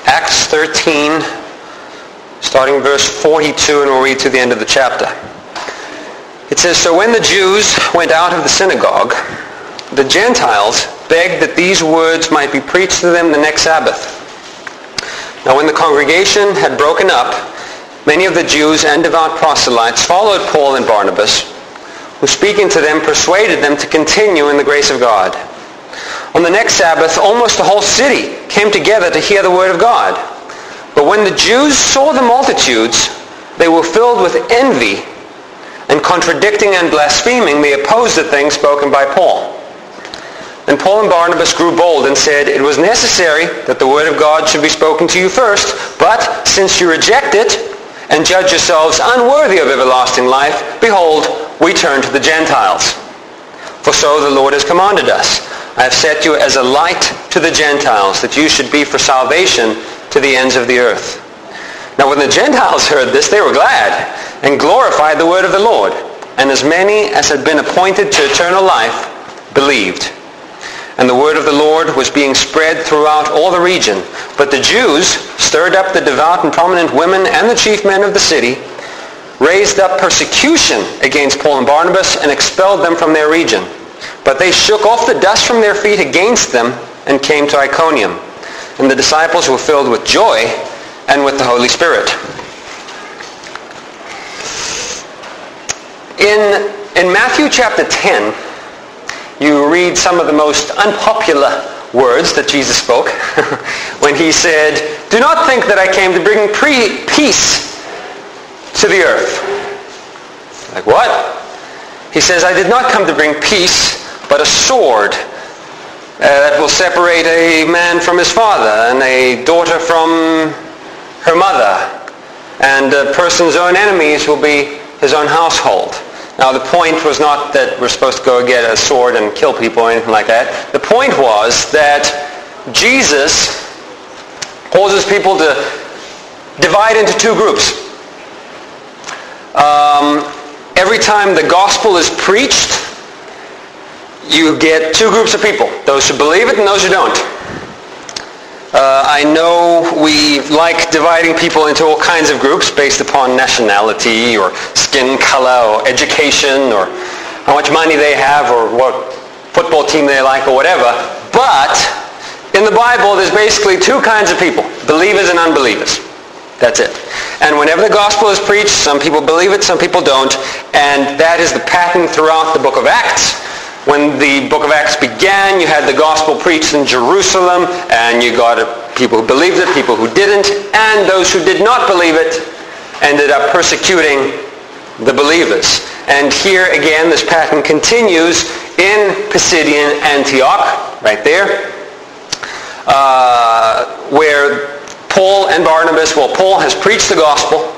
Acts 13, starting verse 42, and we'll read to the end of the chapter. It says, "So when the Jews went out of the synagogue, the Gentiles begged that these words might be preached to them the next Sabbath. Now when the congregation had broken up, many of the Jews and devout proselytes followed Paul and Barnabas, who speaking to them persuaded them to continue in the grace of God. On the next Sabbath, almost the whole city came together to hear the word of God. But when the Jews saw the multitudes, they were filled with envy, and contradicting and blaspheming, they opposed the things spoken by Paul. Then Paul and Barnabas grew bold and said, 'It was necessary that the word of God should be spoken to you first, but since you reject it and judge yourselves unworthy of everlasting life, behold, we turn to the Gentiles. For so the Lord has commanded us. I have set you as a light to the Gentiles, that you should be for salvation to the ends of the earth.' Now when the Gentiles heard this, they were glad and glorified the word of the Lord. And as many as had been appointed to eternal life believed. And the word of the Lord was being spread throughout all the region. But the Jews stirred up the devout and prominent women and the chief men of the city, raised up persecution against Paul and Barnabas, and expelled them from their region. But they shook off the dust from their feet against them and came to Iconium. And the disciples were filled with joy and with the Holy Spirit." In Matthew chapter 10, you read some of the most unpopular words that Jesus spoke when he said, "Do not think that I came to bring peace to the earth." Like what? He says, "I did not come to bring peace, but a sword that will separate a man from his father and a daughter from her mother, and a person's own enemies will be his own household." Now the point was not that we're supposed to go get a sword and kill people or anything like that. The point was that Jesus causes people to divide into two groups. Every time the gospel is preached, you get two groups of people. Those who believe it and those who don't. I know we like dividing people into all kinds of groups based upon nationality or skin color or education or how much money they have or what football team they like or whatever. But in the Bible, there's basically two kinds of people, believers and unbelievers. That's it. And whenever the gospel is preached, some people believe it, some people don't. And that is the pattern throughout the book of Acts. When the book of Acts began, you had the gospel preached in Jerusalem, and you got people who believed it, people who didn't, and those who did not believe it ended up persecuting the believers. And here again, this pattern continues in Pisidian Antioch, right there, where Paul and Barnabas, Paul has preached the gospel,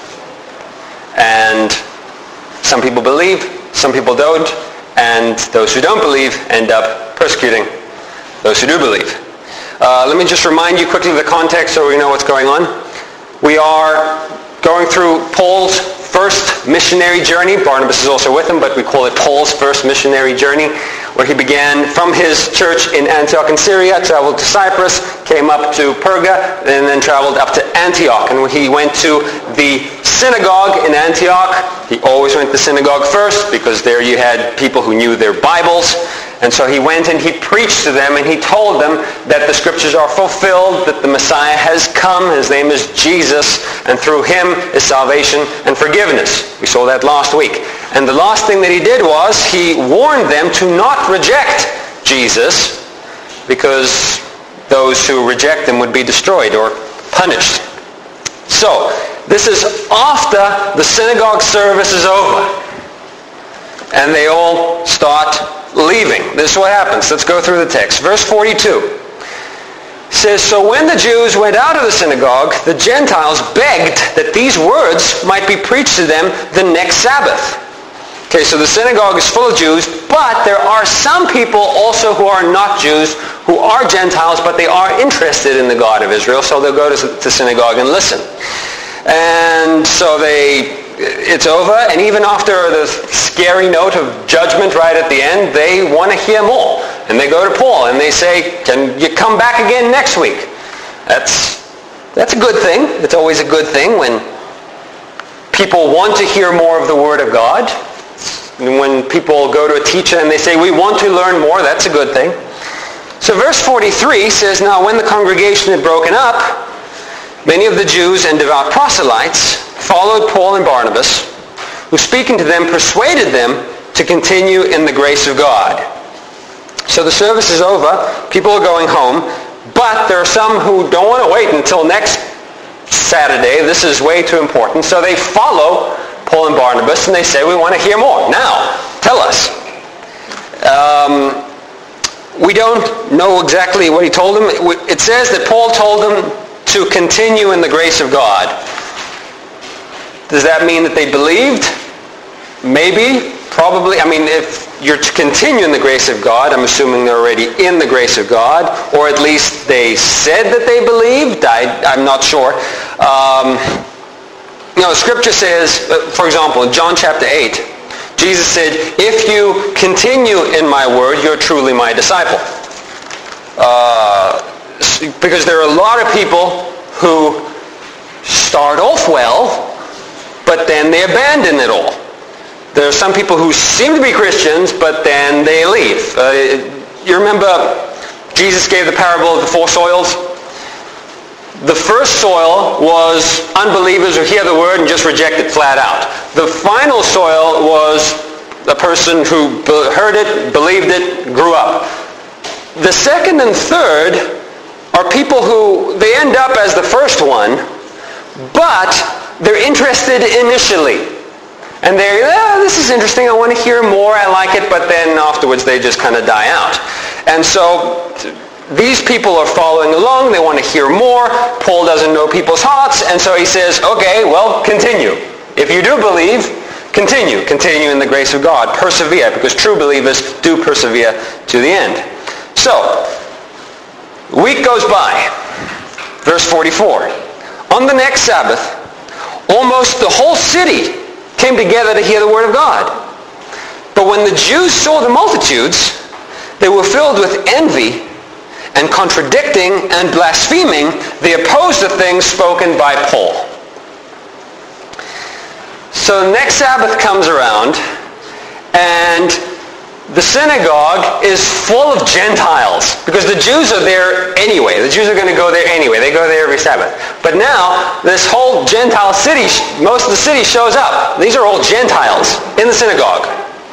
and some people believe, some people don't, and those who don't believe end up persecuting those who do believe. Let me just remind you quickly of the context so we know what's going on. We are going through Paul's first missionary journey. Barnabas is also with him, but we call it Paul's first missionary journey, where he began from his church in Antioch in Syria, traveled to Cyprus, came up to Perga, and then traveled up to Antioch. And when he went to the synagogue in Antioch, he always went to synagogue first because there you had people who knew their Bibles. And so he went and he preached to them and he told them that the scriptures are fulfilled, that the Messiah has come, his name is Jesus, and through him is salvation and forgiveness. We saw that last week. And the last thing that he did was he warned them to not reject Jesus, because those who reject him would be destroyed or punished. So, this is after the synagogue service is over. And they all start leaving. This is what happens. Let's go through the text. Verse 42 says, "So when the Jews went out of the synagogue, the Gentiles begged that these words might be preached to them the next Sabbath." Okay, so the synagogue is full of Jews, but there are some people also who are not Jews, who are Gentiles, but they are interested in the God of Israel, so they'll go to the synagogue and listen. And so it's over, and even after the scary note of judgment right at the end, they want to hear more. And they go to Paul and they say, "Can you come back again next week?" That's That's a good thing. It's always a good thing when people want to hear more of the Word of God. And when people go to a teacher and they say, we want to learn more, that's a good thing. So verse 43 says, now when the congregation had broken up, many of the Jews and devout proselytes followed Paul and Barnabas, who speaking to them persuaded them to continue in the grace of God. So the service is over, people are going home, but there are some who don't want to wait until next Saturday. This is way too important. So they follow Paul and Barnabas and they say, we want to hear more. Now, tell us. We don't know exactly what he told them. It says that Paul told them to continue in the grace of God. Does that mean that they believed? Maybe, probably. I mean, if you're to continue in the grace of God, I'm assuming they're already in the grace of God, or at least they said that they believed. I'm not sure. Scripture says, for example, in John chapter 8, Jesus said, if you continue in my word, you're truly my disciple. Because there are a lot of people who start off well, but then they abandon it all. There are some people who seem to be Christians, but then they leave. You remember Jesus gave the parable of the 4 soils? The first soil was unbelievers who hear the word and just reject it flat out. The final soil was a person who heard it, believed it, grew up. The second and third are people who, they end up as the first one, but they're interested initially. And they're, this is interesting, I want to hear more, I like it, but then afterwards they just kind of die out. And so these people are following along, they want to hear more. Paul doesn't know people's hearts, and so he says, okay, well, continue. If you do believe, continue. Continue in the grace of God. Persevere, because true believers do persevere to the end. So, a week goes by. Verse 44. On the next Sabbath, almost the whole city came together to hear the word of God. But when the Jews saw the multitudes, they were filled with envy, and contradicting and blaspheming, they opposed the things spoken by Paul. So the next Sabbath comes around, and the synagogue is full of Gentiles, because the Jews are there anyway. The Jews are going to go there anyway. They go there every Sabbath. But now, this whole Gentile city, most of the city shows up. These are all Gentiles in the synagogue.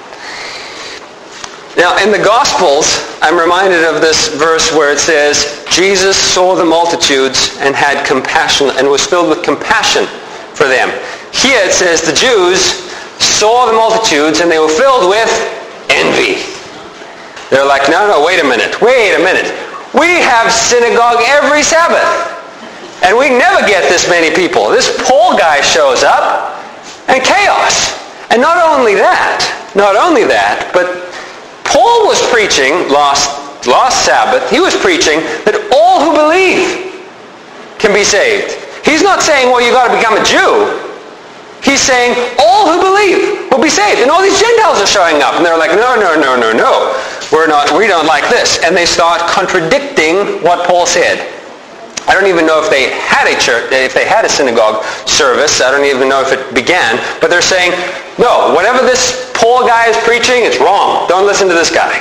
Now, in the Gospels, I'm reminded of this verse where it says, Jesus saw the multitudes and had compassion, and was filled with compassion for them. Here it says the Jews saw the multitudes and they were filled with envy. They're like, no, wait a minute. We have synagogue every Sabbath, and we never get this many people. This Paul guy shows up, and chaos. And not only that, but Paul was preaching last Sabbath, he was preaching that all who believe can be saved. He's not saying, well, you've got to become a Jew. He's saying all who believe will be saved. And all these Gentiles are showing up. And they're like, no. We don't like this. And they start contradicting what Paul said. I don't even know if they had a church, if they had a synagogue service. I don't even know if it began. But they're saying, no, whatever this Paul guy is preaching, it's wrong. Don't listen to this guy.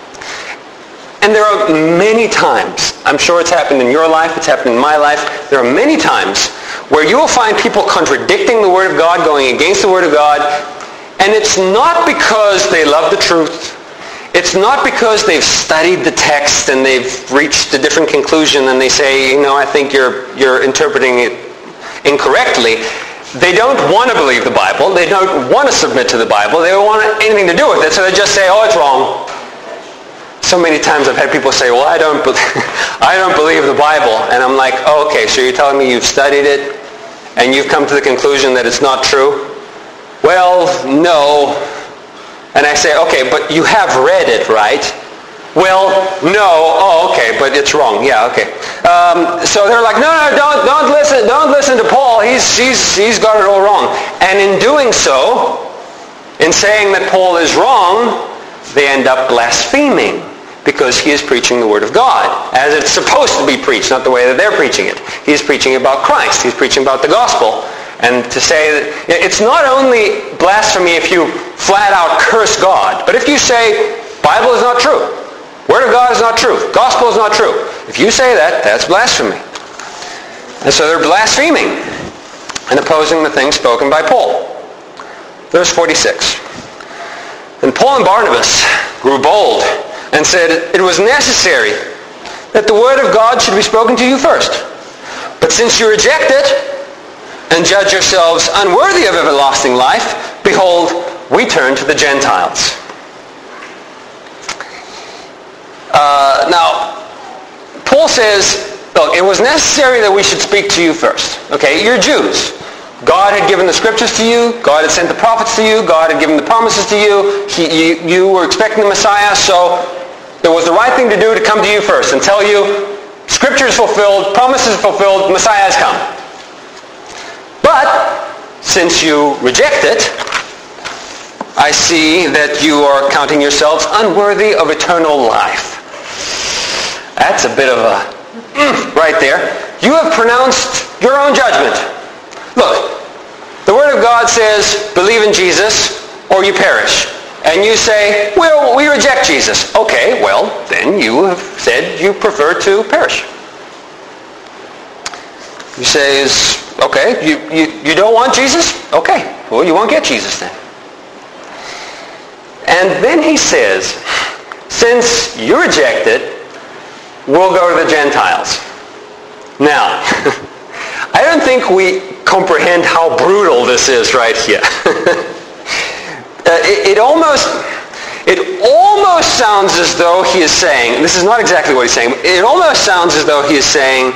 And there are many times, I'm sure it's happened in your life, it's happened in my life, there are many times where you will find people contradicting the Word of God, going against the Word of God, and it's not because they love the truth. It's not because they've studied the text and they've reached a different conclusion and they say, I think you're interpreting it incorrectly. They don't want to believe the Bible. They don't want to submit to the Bible. They don't want anything to do with it, so they just say, it's wrong. So many times I've had people say, well, I don't believe the Bible. And I'm like, okay, so you're telling me you've studied it and you've come to the conclusion that it's not true? Well, no. And I say, okay, but you have read it, right? Well, no. Oh, okay, but it's wrong. Yeah, okay. So they're like, no, don't listen to Paul. He's got it all wrong. And in doing so, in saying that Paul is wrong, they end up blaspheming, because he is preaching the Word of God, as it's supposed to be preached, not the way that they're preaching it. He's preaching about Christ. He's preaching about the gospel. And to say that it's not only blasphemy if you flat out curse God, but if you say, Bible is not true, Word of God is not true, gospel is not true, if you say that, that's blasphemy. And so they're blaspheming and opposing the things spoken by Paul. Verse 46. And Paul and Barnabas grew bold and said, it was necessary that the word of God should be spoken to you first. But since you reject it and judge yourselves unworthy of everlasting life, behold, we turn to the Gentiles. Now, Paul says, look, it was necessary that we should speak to you first. Okay, you're Jews. God had given the scriptures to you. God had sent the prophets to you. God had given the promises to you. You were expecting the Messiah, so it was the right thing to do to come to you first and tell you, scripture is fulfilled, promises are fulfilled, Messiah has come. But since you reject it, I see that you are counting yourselves unworthy of eternal life. That's a bit of a right there. You have pronounced your own judgment. Look, the Word of God says, believe in Jesus or you perish. And you say, well, we reject Jesus. Okay, well, then you have said you prefer to perish. You say, okay, you don't want Jesus? Okay, well, you won't get Jesus then. And then he says, since you reject it, we'll go to the Gentiles. Now, I don't think we comprehend how brutal this is right here. It almost sounds as though he is saying, this is not exactly what he's saying, but it almost sounds as though he is saying,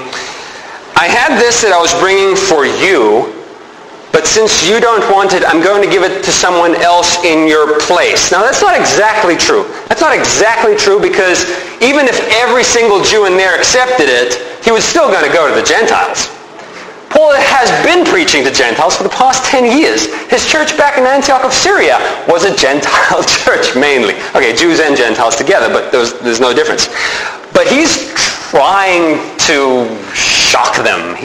I had this that I was bringing for you, but since you don't want it, I'm going to give it to someone else in your place. Now that's not exactly true. That's not exactly true because even if every single Jew in there accepted it, he was still going to go to the Gentiles. Paul has been preaching to Gentiles for the past 10 years. His church back in Antioch of Syria was a Gentile church mainly. Okay, Jews and Gentiles together, but there's no difference. But he's trying to shock them.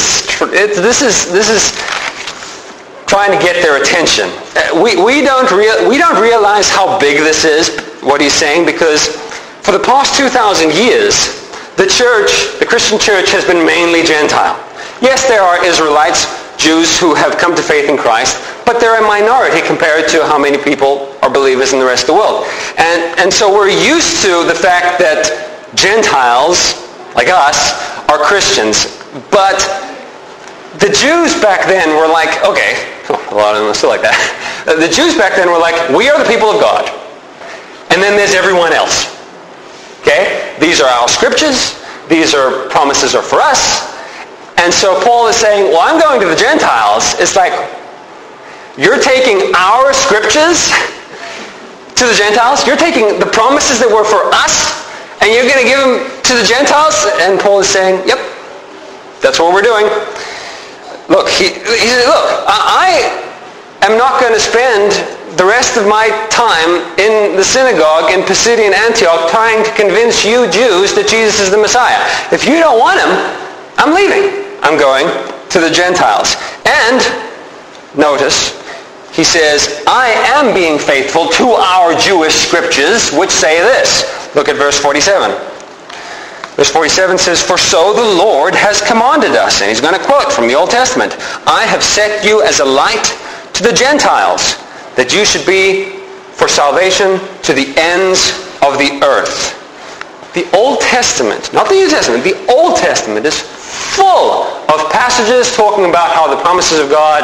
This is trying to get their attention. We don't realize how big this is, what he's saying, because for the past 2,000 years, the Christian church has been mainly Gentile. Yes, there are Israelites, Jews who have come to faith in Christ, but they're a minority compared to how many people are believers in the rest of the world. And so we're used to the fact that Gentiles, like us, are Christians. But the Jews back then were like, okay, a lot of them are still like that. The Jews back then were like, we are the people of God. And then there's everyone else. Okay? These are our scriptures. These are promises are for us. And so Paul is saying, well, I'm going to the Gentiles. It's like, you're taking our scriptures to the Gentiles? You're taking the promises that were for us, and you're going to give them to the Gentiles? And Paul is saying, yep, that's what we're doing. Look, he said, look, I am not going to spend the rest of my time in the synagogue in Pisidian Antioch trying to convince you Jews that Jesus is the Messiah. If you don't want him, I'm leaving. I'm going to the Gentiles. And, notice, he says, I am being faithful to our Jewish scriptures, which say this. Look at verse 47. Verse 47 says, for so the Lord has commanded us. And he's going to quote from the Old Testament. I have set you as a light to the Gentiles, that you should be for salvation to the ends of the earth. The Old Testament, not the New Testament, the Old Testament is full of passages talking about how the promises of God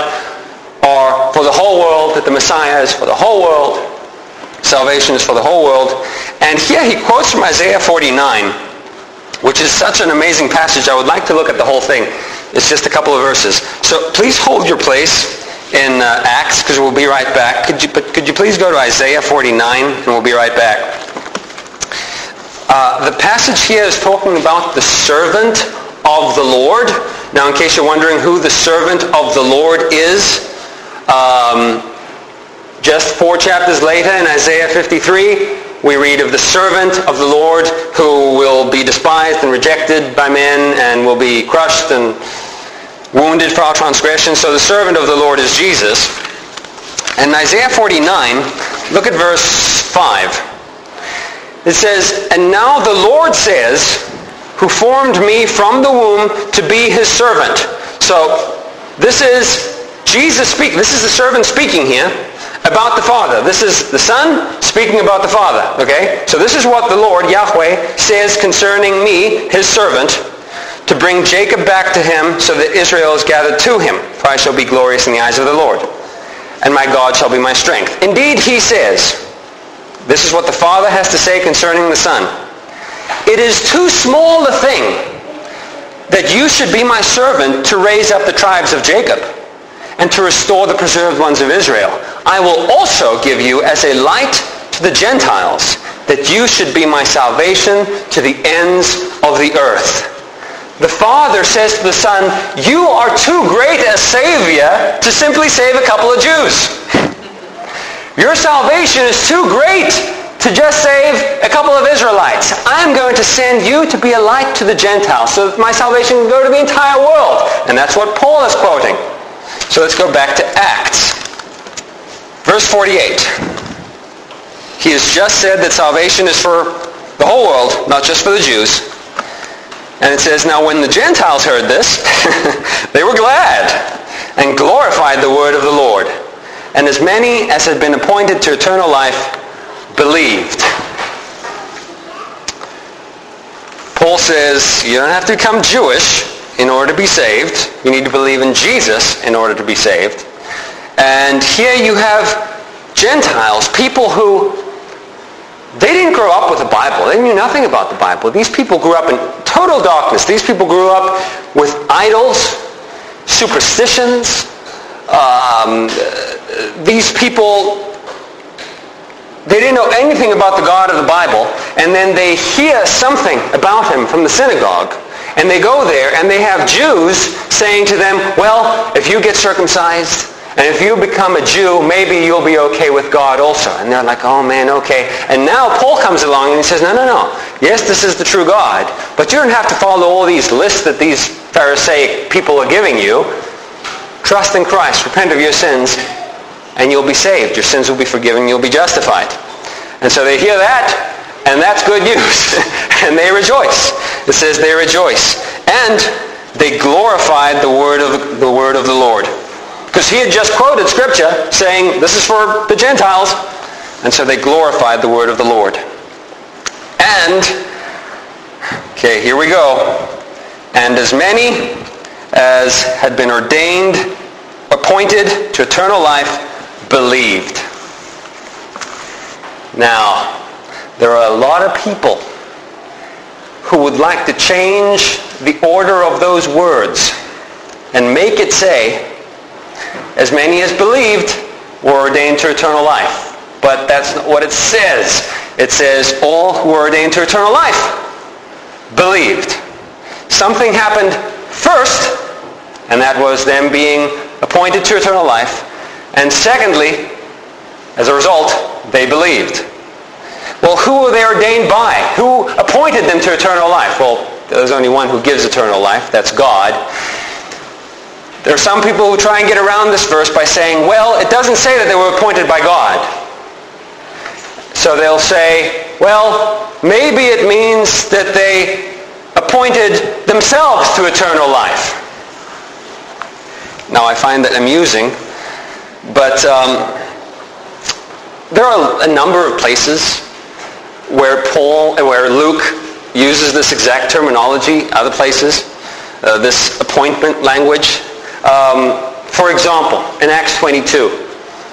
are for the whole world, that the Messiah is for the whole world, salvation is for the whole world. And here he quotes from Isaiah 49, which is such an amazing passage. I would like to look at the whole thing. It's just a couple of verses. So please hold your place in Acts, because we'll be right back. Could you please go to Isaiah 49, and we'll be right back. The passage here is talking about the servant of the Lord. Now, in case you're wondering who the servant of the Lord is, just 4 chapters later in Isaiah 53, we read of the servant of the Lord who will be despised and rejected by men and will be crushed and wounded for our transgressions. So the servant of the Lord is Jesus. And in Isaiah 49, look at verse 5. It says, "And now the Lord says, who formed me from the womb to be his servant." So this is Jesus speaking. This is the servant speaking here about the Father. This is the Son speaking about the Father. Okay? So this is what the Lord, Yahweh, says concerning me, his servant, to bring Jacob back to him so that Israel is gathered to him. For I shall be glorious in the eyes of the Lord, and my God shall be my strength. Indeed, he says, this is what the Father has to say concerning the Son. "It is too small a thing that you should be my servant to raise up the tribes of Jacob and to restore the preserved ones of Israel. I will also give you as a light to the Gentiles, that you should be my salvation to the ends of the earth." The Father says to the Son, you are too great a Savior to simply save a couple of Jews. Your salvation is too great to just save a couple of Israelites. I'm going to send you to be a light to the Gentiles so that my salvation can go to the entire world. And that's what Paul is quoting. So let's go back to Acts. Verse 48. He has just said that salvation is for the whole world, not just for the Jews. And it says, "Now when the Gentiles heard this, they were glad and glorified the word of the Lord. And as many as had been appointed to eternal life believed." Paul says, you don't have to become Jewish in order to be saved. You need to believe in Jesus in order to be saved. And here you have Gentiles, people who, they didn't grow up with the Bible. They knew nothing about the Bible. These people grew up in total darkness. These people grew up with idols, superstitions. These people, they didn't know anything about the God of the Bible. And then they hear something about him from the synagogue. And they go there and they have Jews saying to them, well, if you get circumcised, and if you become a Jew, maybe you'll be okay with God also. And they're like, oh man, okay. And now Paul comes along and he says, no. Yes, this is the true God, but you don't have to follow all these lists that these Pharisaic people are giving you. Trust in Christ, repent of your sins, and you'll be saved. Your sins will be forgiven, you'll be justified. And so they hear that, and that's good news. And they rejoice. It says they rejoice. And they glorified the word of the Lord. Because he had just quoted Scripture saying, this is for the Gentiles. And so they glorified the word of the Lord. And, okay, here we go. And as many as had been ordained, appointed to eternal life, believed. Now, there are a lot of people who would like to change the order of those words and make it say, as many as believed were ordained to eternal life. But that's not what it says. It says all who were ordained to eternal life believed. Something happened first, and that was them being appointed to eternal life. And secondly, as a result, they believed. Well, who were they ordained by? Who appointed them to eternal life? Well, there's only one who gives eternal life. That's God. There are some people who try and get around this verse by saying, well, it doesn't say that they were appointed by God. So they'll say, well, maybe it means that they appointed themselves to eternal life. Now, I find that amusing, but there are a number of places where Luke uses this exact terminology, other places, this appointment language. For example, in Acts 22.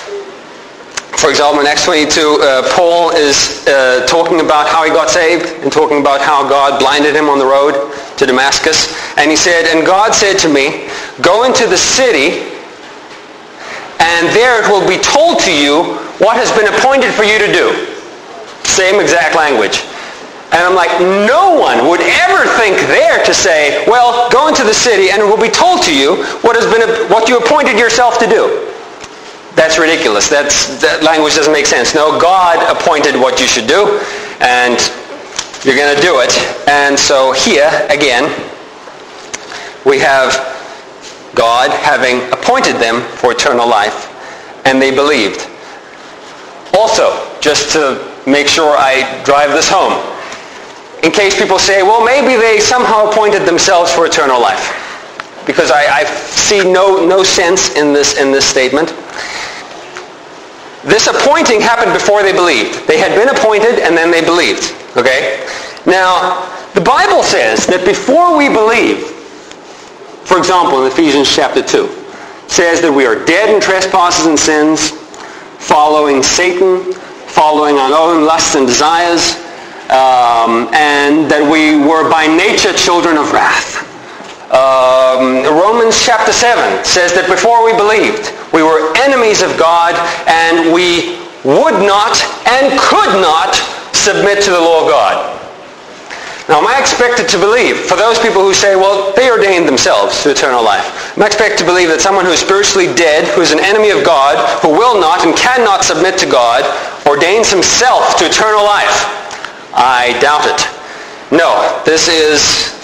Paul is talking about how he got saved and talking about how God blinded him on the road to Damascus. And he said, and God said to me, go into the city, and there it will be told to you what has been appointed for you to do. Same exact language. And I'm like, no one would ever think there to say, well, go into the city and it will be told to you what you appointed yourself to do. that's ridiculous. That language doesn't make sense. No, God appointed what you should do, and you're going to do it. And so here, again, we have God having appointed them for eternal life, and they believed. Also, just to make sure I drive this home, in case people say, well, maybe they somehow appointed themselves for eternal life, because I see no sense in this statement. This appointing happened before they believed. They had been appointed and then they believed. Okay? Now, the Bible says that before we believe, for example, in Ephesians chapter 2, says that we are dead in trespasses and sins, following Satan, following our own lusts and desires, and that we were by nature children of wrath. Romans chapter 7 says that before we believed, we were enemies of God, and we would not and could not submit to the law of God. Now, am I expected to believe, for those people who say, well, they ordained themselves to eternal life, am I expected to believe that someone who is spiritually dead, who is an enemy of God, who will not and cannot submit to God, ordains himself to eternal life? I doubt it. No, this is,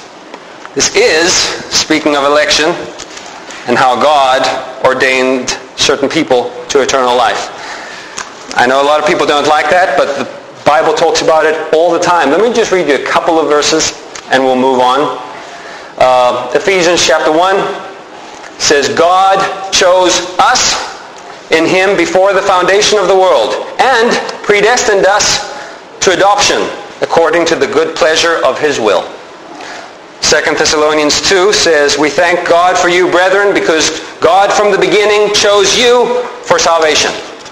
speaking of election, and how God ordained certain people to eternal life. I know a lot of people don't like that, but the Bible talks about it all the time. Let me just read you a couple of verses and we'll move on. Ephesians chapter 1 says, God chose us in him before the foundation of the world and predestined us to adoption according to the good pleasure of his will. 2 Thessalonians 2 says, we thank God for you, brethren, because God from the beginning chose you for salvation.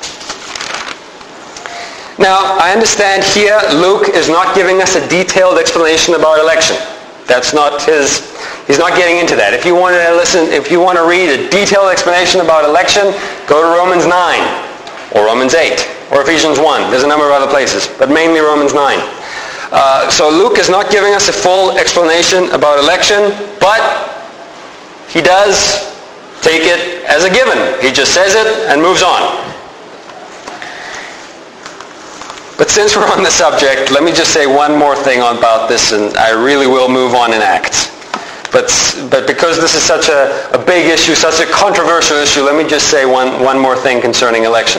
Now, I understand here Luke is not giving us a detailed explanation about election. That's not he's not getting into that. If you want to read a detailed explanation about election, go to Romans 9 or Romans 8 or Ephesians 1. There's a number of other places, but mainly Romans 9. So Luke is not giving us a full explanation about election, but he does take it as a given. He just says it and moves on. But since we're on the subject, let me just say one more thing about this, and I really will move on in Acts. But because this is such a big issue, such a controversial issue, let me just say one more thing concerning election.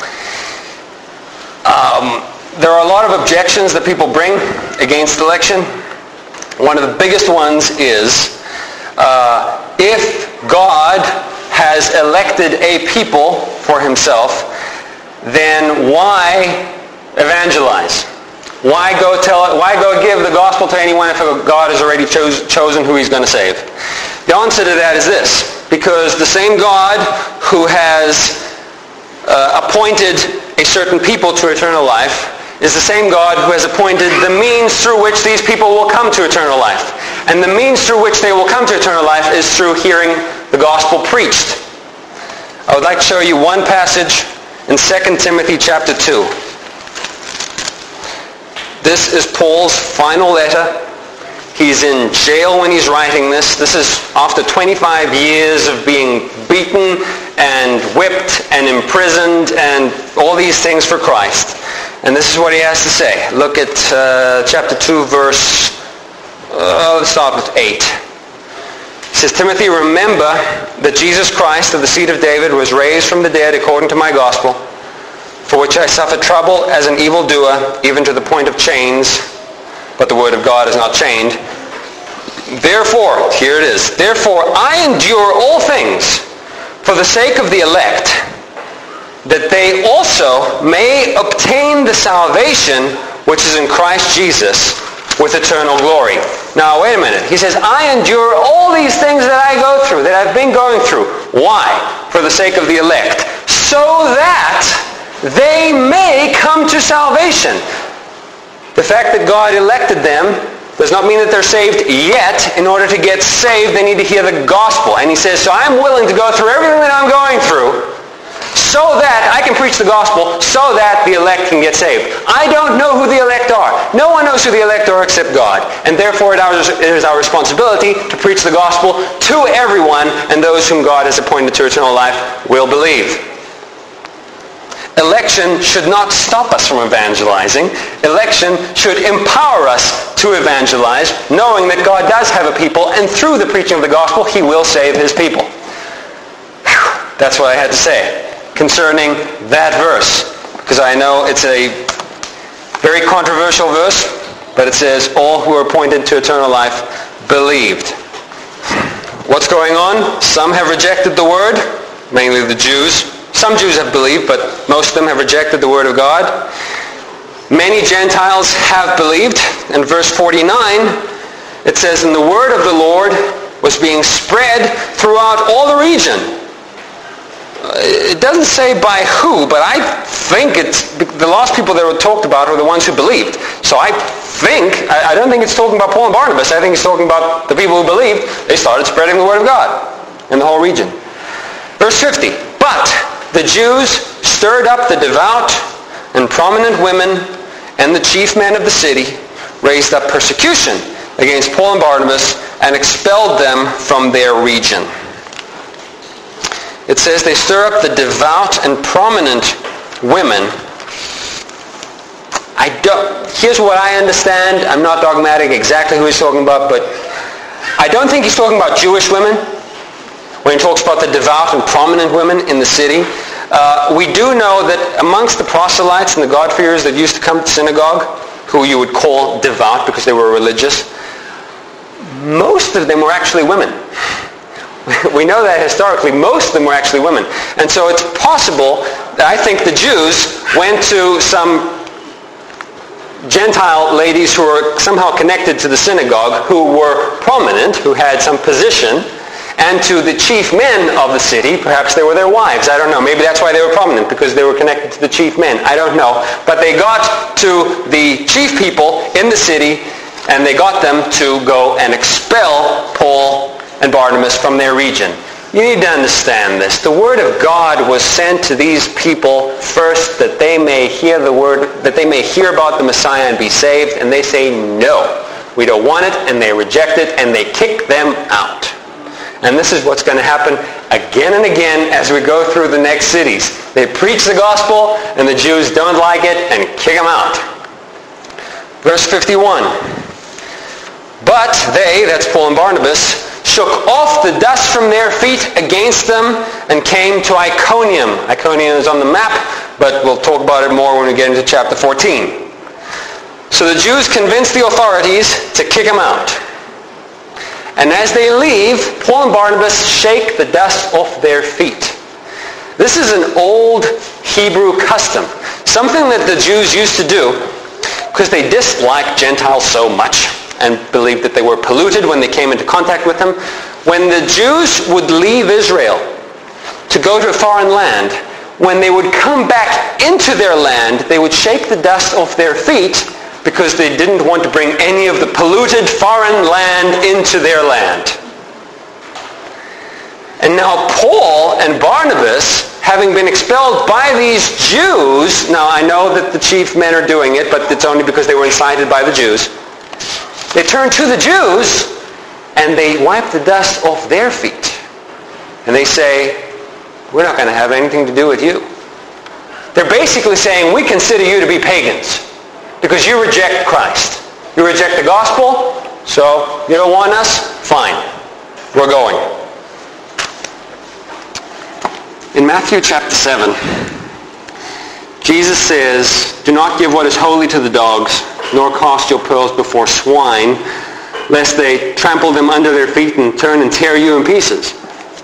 There are a lot of objections that people bring against election. One of the biggest ones is, if God has elected a people for himself, then why evangelize? Why go give the gospel to anyone if God has already chosen who he's going to save? The answer to that is this: because the same God who has appointed a certain people to eternal life is the same God who has appointed the means through which these people will come to eternal life. And the means through which they will come to eternal life is through hearing the gospel preached. I would like to show you one passage in 2 Timothy chapter 2. This is Paul's final letter. He's in jail when he's writing this. This is after 25 years of being beaten and whipped and imprisoned and all these things for Christ. And this is what he has to say. Look at chapter 2, verse, let's start with 8. He says, Timothy, remember that Jesus Christ of the seed of David was raised from the dead according to my gospel, for which I suffered trouble as an evildoer, even to the point of chains, but the word of God is not chained. Therefore, here it is, therefore I endure all things for the sake of the elect, that they also may obtain the salvation which is in Christ Jesus with eternal glory. Now, wait a minute. He says, I endure all these things that I go through, that I've been going through. Why? For the sake of the elect. So that they may come to salvation. The fact that God elected them does not mean that they're saved yet. In order to get saved, they need to hear the gospel. And he says, so I'm willing to go through everything that I'm going through so that I can preach the gospel, so that the elect can get saved. I don't know who the elect are. No one knows who the elect are except God. And therefore it is our responsibility to preach the gospel to everyone, and those whom God has appointed to eternal life will believe. Election should not stop us from evangelizing. Election should empower us to evangelize, knowing that God does have a people, and through the preaching of the gospel, he will save his people. Whew. That's what I had to say concerning that verse, because I know it's a very controversial verse, but it says, all who are appointed to eternal life believed. What's going on? Some have rejected the word, mainly the Jews. Some Jews have believed, but most of them have rejected the word of God. Many Gentiles have believed. In verse 49, it says, and the word of the Lord was being spread throughout all the region. It doesn't say by who, but I think it's the lost people that were talked about are the ones who believed. So I don't think it's talking about Paul and Barnabas. I think it's talking about the people who believed. They started spreading the word of God in the whole region. Verse 50, but the Jews stirred up the devout and prominent women, and the chief men of the city raised up persecution against Paul and Barnabas and expelled them from their region. It says they stir up the devout and prominent women. Here's what I understand. I'm not dogmatic exactly who he's talking about, but I don't think he's talking about Jewish women when he talks about the devout and prominent women in the city. We do know that amongst the proselytes and the God-fearers that used to come to synagogue, who you would call devout because they were religious, most of them were actually women. We know that historically, most of them were actually women. And so it's possible that I think the Jews went to some Gentile ladies who were somehow connected to the synagogue, who were prominent, who had some position, and to the chief men of the city. Perhaps they were their wives. I don't know. Maybe that's why they were prominent, because they were connected to the chief men. I don't know. But they got to the chief people in the city, and they got them to go and expel Paul and Barnabas from their region. You need to understand this. The word of God was sent to these people first that they may hear the word, that they may hear about the Messiah and be saved, and they say, no, we don't want it, and they reject it, and they kick them out. And this is what's going to happen again and again as we go through the next cities. They preach the gospel, and the Jews don't like it, and kick them out. Verse 51. But they, that's Paul and Barnabas, shook off the dust from their feet against them and came to Iconium. Iconium is on the map, but we'll talk about it more when we get into chapter 14. So the Jews convinced the authorities to kick them out. And as they leave, Paul and Barnabas shake the dust off their feet. This is an old Hebrew custom, something that the Jews used to do because they disliked Gentiles so much and believed that they were polluted when they came into contact with them. When the Jews would leave Israel to go to a foreign land, when they would come back into their land, they would shake the dust off their feet because they didn't want to bring any of the polluted foreign land into their land. And now Paul and Barnabas, having been expelled by these Jews, now I know that the chief men are doing it, but it's only because they were incited by the Jews. They turn to the Jews and they wipe the dust off their feet. And they say, we're not going to have anything to do with you. They're basically saying, we consider you to be pagans because you reject Christ. You reject the gospel, so you don't want us? Fine. We're going. In Matthew chapter 7, Jesus says, do not give what is holy to the dogs, nor cast your pearls before swine, lest they trample them under their feet and turn and tear you in pieces.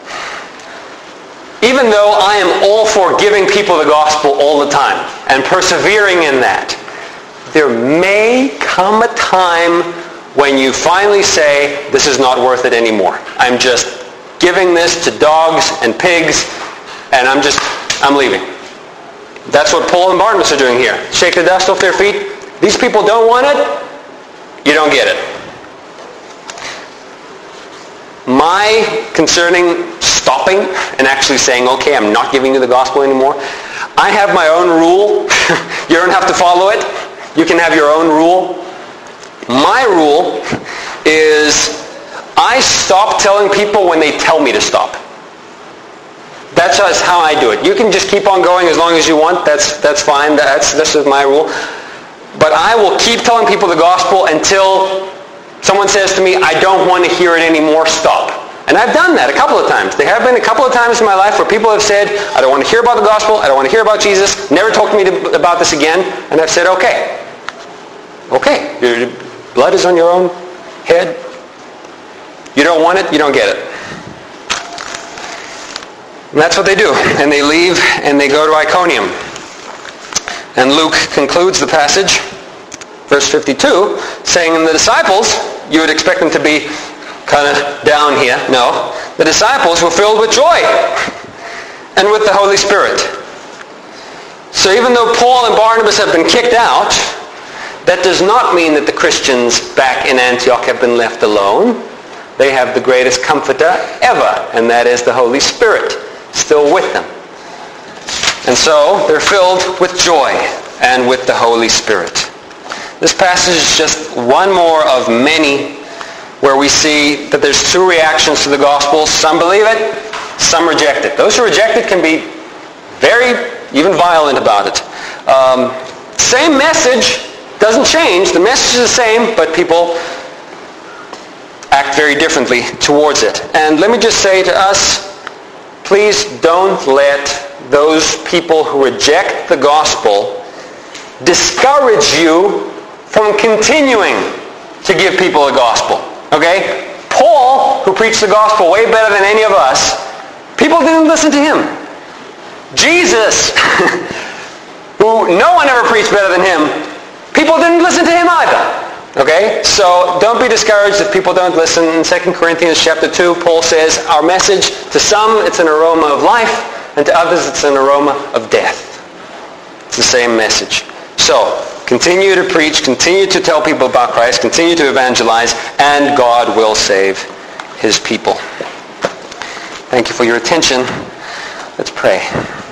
Even though I am all for giving people the gospel all the time and persevering in that, there may come a time when you finally say, this is not worth it anymore. I'm just giving this to dogs and pigs, and I'm leaving. That's what Paul and Barnabas are doing here. Shake the dust off their feet. These people don't want it. You don't get it. My concerning stopping and actually saying, okay, I'm not giving you the gospel anymore. I have my own rule. You don't have to follow it. You can have your own rule. My rule is I stop telling people when they tell me to stop. That's just how I do it. You can just keep on going as long as you want. That's fine. This is my rule. But I will keep telling people the gospel until someone says to me, I don't want to hear it anymore, stop. And I've done that a couple of times. There have been a couple of times in my life where people have said, I don't want to hear about the gospel, I don't want to hear about Jesus, never talk to me about this again. And I've said, okay, your blood is on your own head. You don't want it, you don't get it. And that's what they do. And they leave and they go to Iconium. And Luke concludes the passage, verse 52, saying, and the disciples, you would expect them to be kind of down here. No. The disciples were filled with joy and with the Holy Spirit. So even though Paul and Barnabas have been kicked out, that does not mean that the Christians back in Antioch have been left alone. They have the greatest comforter ever, and that is the Holy Spirit still with them. And so they're filled with joy and with the Holy Spirit. This passage is just one more of many where we see that there's two reactions to the gospel. Some believe it, some reject it. Those who reject it can be very, even violent about it. Same message, doesn't change. The message is the same, but people act very differently towards it. And let me just say to us, please don't let those people who reject the gospel discourage you from continuing to give people the gospel. Okay? Paul, who preached the gospel way better than any of us, people didn't listen to him. Jesus, who no one ever preached better than him, people didn't listen to him either. Okay? So don't be discouraged if people don't listen. In 2 Corinthians chapter 2, Paul says, our message, to some it's an aroma of life, and to others it's an aroma of death. It's the same message. So, continue to preach, continue to tell people about Christ, continue to evangelize, and God will save his people. Thank you for your attention. Let's pray.